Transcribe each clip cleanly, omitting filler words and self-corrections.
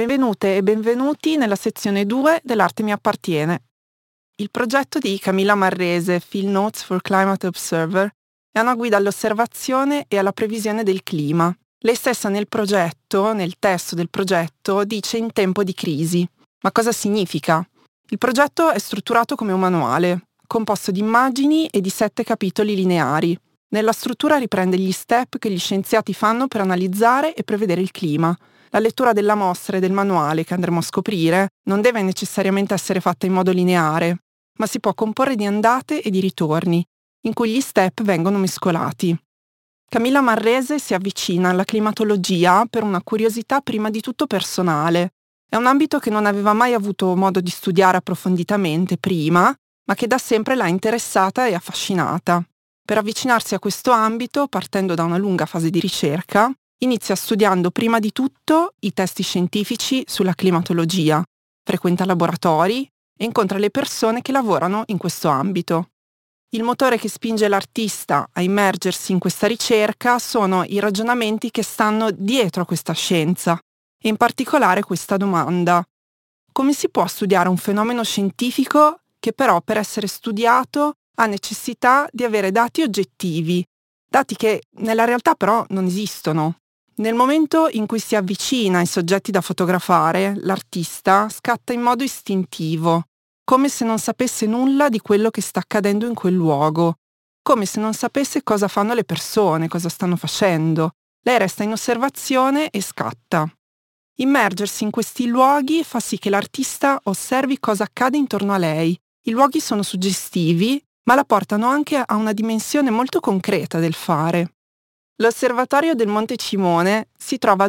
Benvenute e benvenuti nella sezione 2 dell'Arte mi appartiene. Il progetto di Camilla Marrese, Field Notes for Climate Observer, è una guida all'osservazione e alla previsione del clima. Lei stessa nel testo del progetto, dice in tempo di crisi. Ma cosa significa? Il progetto è strutturato come un manuale, composto di immagini e di 7 capitoli lineari. Nella struttura riprende gli step che gli scienziati fanno per analizzare e prevedere il clima. La lettura della mostra e del manuale che andremo a scoprire non deve necessariamente essere fatta in modo lineare, ma si può comporre di andate e di ritorni, in cui gli step vengono mescolati. Camilla Marrese si avvicina alla climatologia per una curiosità prima di tutto personale. È un ambito che non aveva mai avuto modo di studiare approfonditamente prima, ma che da sempre l'ha interessata e affascinata. Per avvicinarsi a questo ambito, partendo da una lunga fase di ricerca, inizia studiando prima di tutto i testi scientifici sulla climatologia, frequenta laboratori e incontra le persone che lavorano in questo ambito. Il motore che spinge l'artista a immergersi in questa ricerca sono i ragionamenti che stanno dietro a questa scienza, e in particolare questa domanda: come si può studiare un fenomeno scientifico che però per essere studiato ha necessità di avere dati oggettivi, dati che nella realtà però non esistono? Nel momento in cui si avvicina ai soggetti da fotografare, l'artista scatta in modo istintivo, come se non sapesse nulla di quello che sta accadendo in quel luogo, come se non sapesse cosa fanno le persone, cosa stanno facendo. Lei resta in osservazione e scatta. Immergersi in questi luoghi fa sì che l'artista osservi cosa accade intorno a lei. I luoghi sono suggestivi, ma la portano anche a una dimensione molto concreta del fare. L'osservatorio del Monte Cimone si trova a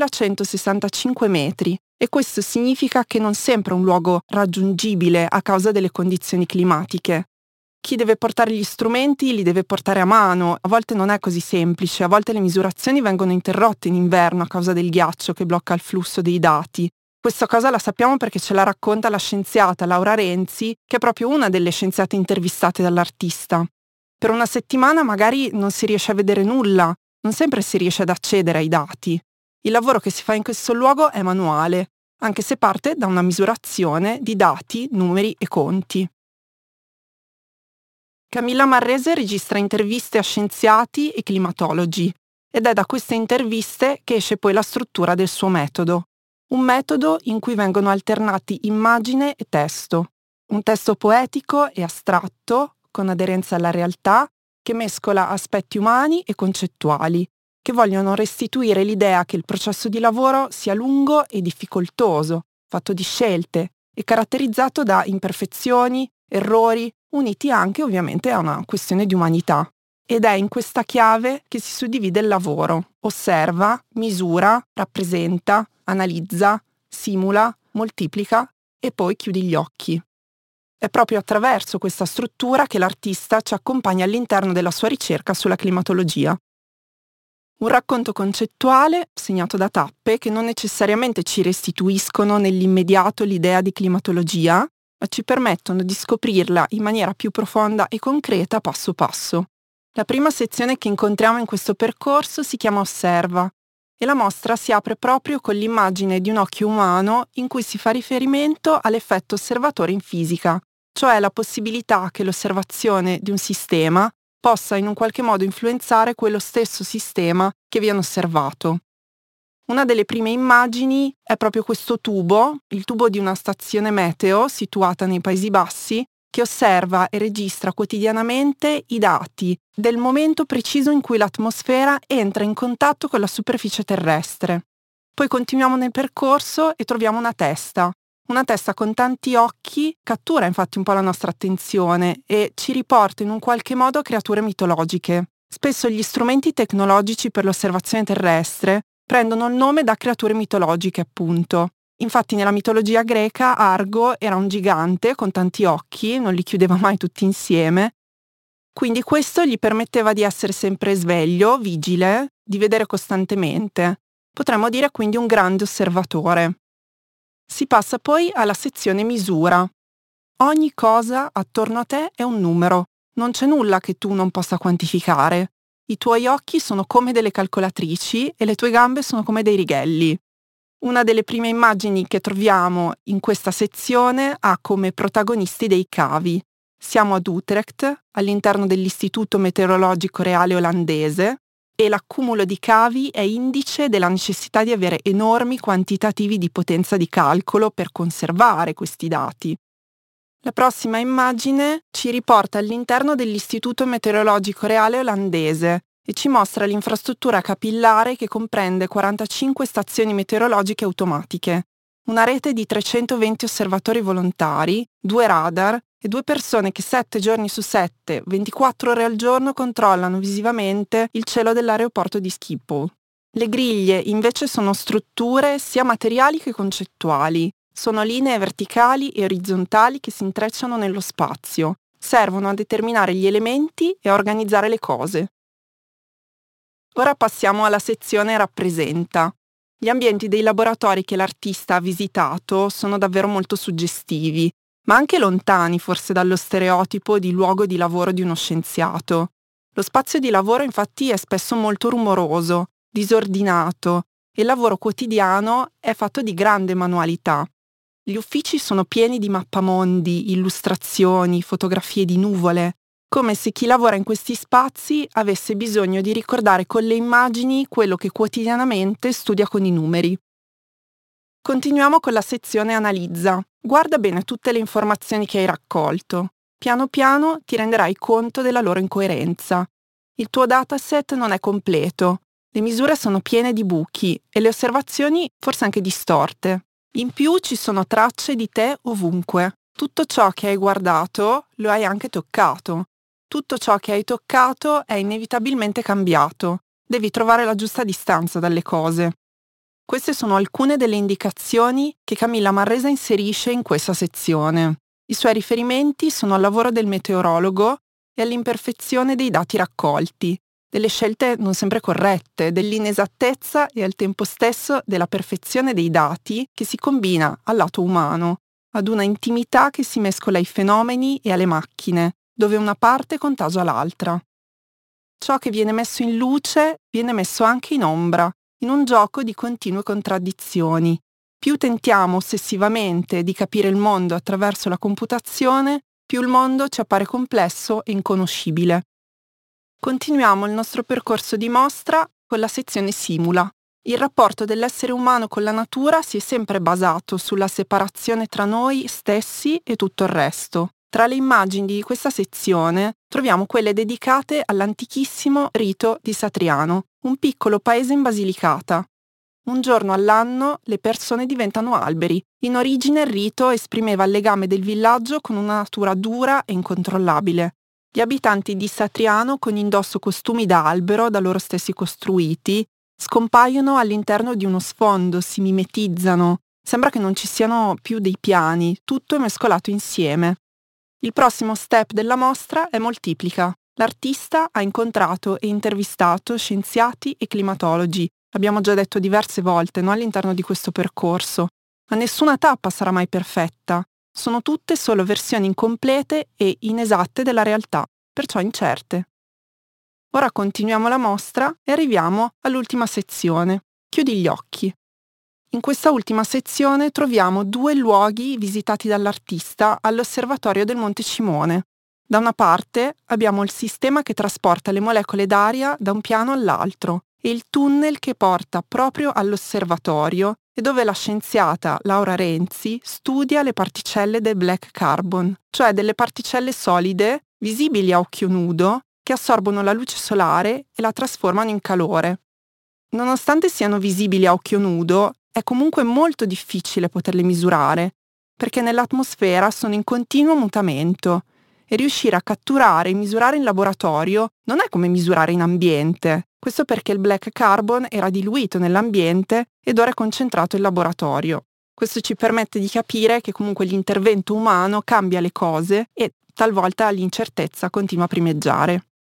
2165 metri e questo significa che non sempre è un luogo raggiungibile a causa delle condizioni climatiche. Chi deve portare gli strumenti li deve portare a mano, a volte non è così semplice, a volte le misurazioni vengono interrotte in inverno a causa del ghiaccio che blocca il flusso dei dati. Questa cosa la sappiamo perché ce la racconta la scienziata Laura Renzi, che è proprio una delle scienziate intervistate dall'artista. Per una settimana magari non si riesce a vedere nulla, non sempre si riesce ad accedere ai dati. Il lavoro che si fa in questo luogo è manuale, anche se parte da una misurazione di dati, numeri e conti. Camilla Marrese registra interviste a scienziati e climatologi ed è da queste interviste che esce poi la struttura del suo metodo. Un metodo in cui vengono alternati immagine e testo. Un testo poetico e astratto, con aderenza alla realtà, che mescola aspetti umani e concettuali, che vogliono restituire l'idea che il processo di lavoro sia lungo e difficoltoso, fatto di scelte e caratterizzato da imperfezioni, errori, uniti anche ovviamente a una questione di umanità. Ed è in questa chiave che si suddivide il lavoro. Osserva, misura, rappresenta, analizza, simula, moltiplica e poi chiudi gli occhi. È proprio attraverso questa struttura che l'artista ci accompagna all'interno della sua ricerca sulla climatologia. Un racconto concettuale segnato da tappe che non necessariamente ci restituiscono nell'immediato l'idea di climatologia, ma ci permettono di scoprirla in maniera più profonda e concreta passo passo. La prima sezione che incontriamo in questo percorso si chiama Osserva e la mostra si apre proprio con l'immagine di un occhio umano in cui si fa riferimento all'effetto osservatore in fisica, cioè la possibilità che l'osservazione di un sistema possa in un qualche modo influenzare quello stesso sistema che viene osservato. Una delle prime immagini è proprio questo tubo, il tubo di una stazione meteo situata nei Paesi Bassi, che osserva e registra quotidianamente i dati del momento preciso in cui l'atmosfera entra in contatto con la superficie terrestre. Poi continuiamo nel percorso e troviamo una testa. Una testa con tanti occhi cattura infatti un po' la nostra attenzione e ci riporta in un qualche modo a creature mitologiche. Spesso gli strumenti tecnologici per l'osservazione terrestre prendono il nome da creature mitologiche, appunto. Infatti nella mitologia greca Argo era un gigante con tanti occhi, non li chiudeva mai tutti insieme, quindi questo gli permetteva di essere sempre sveglio, vigile, di vedere costantemente. Potremmo dire quindi un grande osservatore. Si passa poi alla sezione misura. Ogni cosa attorno a te è un numero, non c'è nulla che tu non possa quantificare. I tuoi occhi sono come delle calcolatrici e le tue gambe sono come dei righelli. Una delle prime immagini che troviamo in questa sezione ha come protagonisti dei cavi. Siamo ad Utrecht, all'interno dell'Istituto Meteorologico Reale olandese, e l'accumulo di cavi è indice della necessità di avere enormi quantitativi di potenza di calcolo per conservare questi dati. La prossima immagine ci riporta all'interno dell'Istituto Meteorologico Reale olandese e ci mostra l'infrastruttura capillare che comprende 45 stazioni meteorologiche automatiche, una rete di 320 osservatori volontari, 2 radar e 2 persone che 7 giorni su 7, 24 ore al giorno controllano visivamente il cielo dell'aeroporto di Schiphol. Le griglie invece sono strutture sia materiali che concettuali. Sono linee verticali e orizzontali che si intrecciano nello spazio. Servono a determinare gli elementi e a organizzare le cose. Ora passiamo alla sezione Rappresenta. Gli ambienti dei laboratori che l'artista ha visitato sono davvero molto suggestivi, ma anche lontani forse dallo stereotipo di luogo di lavoro di uno scienziato. Lo spazio di lavoro infatti è spesso molto rumoroso, disordinato, e il lavoro quotidiano è fatto di grande manualità. Gli uffici sono pieni di mappamondi, illustrazioni, fotografie di nuvole, come se chi lavora in questi spazi avesse bisogno di ricordare con le immagini quello che quotidianamente studia con i numeri. Continuiamo con la sezione Analizza. Guarda bene tutte le informazioni che hai raccolto. Piano piano ti renderai conto della loro incoerenza. Il tuo dataset non è completo, le misure sono piene di buchi e le osservazioni forse anche distorte. In più ci sono tracce di te ovunque. Tutto ciò che hai guardato lo hai anche toccato. Tutto ciò che hai toccato è inevitabilmente cambiato. Devi trovare la giusta distanza dalle cose. Queste sono alcune delle indicazioni che Camilla Marresa inserisce in questa sezione. I suoi riferimenti sono al lavoro del meteorologo e all'imperfezione dei dati raccolti, delle scelte non sempre corrette, dell'inesattezza e al tempo stesso della perfezione dei dati che si combina al lato umano, ad una intimità che si mescola ai fenomeni e alle macchine, dove una parte contagia l'altra. Ciò che viene messo in luce viene messo anche in ombra, in un gioco di continue contraddizioni. Più tentiamo ossessivamente di capire il mondo attraverso la computazione, più il mondo ci appare complesso e inconoscibile. Continuiamo il nostro percorso di mostra con la sezione Simula. Il rapporto dell'essere umano con la natura si è sempre basato sulla separazione tra noi stessi e tutto il resto. Tra le immagini di questa sezione troviamo quelle dedicate all'antichissimo rito di Satriano, un piccolo paese in Basilicata. Un giorno all'anno le persone diventano alberi. In origine il rito esprimeva il legame del villaggio con una natura dura e incontrollabile. Gli abitanti di Satriano, con indosso costumi da albero da loro stessi costruiti, scompaiono all'interno di uno sfondo, si mimetizzano. Sembra che non ci siano più dei piani, tutto è mescolato insieme. Il prossimo step della mostra è moltiplica. L'artista ha incontrato e intervistato scienziati e climatologi. Abbiamo già detto diverse volte, no, all'interno di questo percorso. Ma nessuna tappa sarà mai perfetta. Sono tutte solo versioni incomplete e inesatte della realtà, perciò incerte. Ora continuiamo la mostra e arriviamo all'ultima sezione. Chiudi gli occhi. In questa ultima sezione troviamo 2 luoghi visitati dall'artista all'osservatorio del Monte Cimone. Da una parte abbiamo il sistema che trasporta le molecole d'aria da un piano all'altro e il tunnel che porta proprio all'osservatorio e dove la scienziata Laura Renzi studia le particelle del black carbon, cioè delle particelle solide, visibili a occhio nudo, che assorbono la luce solare e la trasformano in calore. Nonostante siano visibili a occhio nudo, è comunque molto difficile poterle misurare, perché nell'atmosfera sono in continuo mutamento e riuscire a catturare e misurare in laboratorio non è come misurare in ambiente. Questo perché il black carbon era diluito nell'ambiente ed ora è concentrato in laboratorio. Questo ci permette di capire che comunque l'intervento umano cambia le cose e talvolta l'incertezza continua a primeggiare.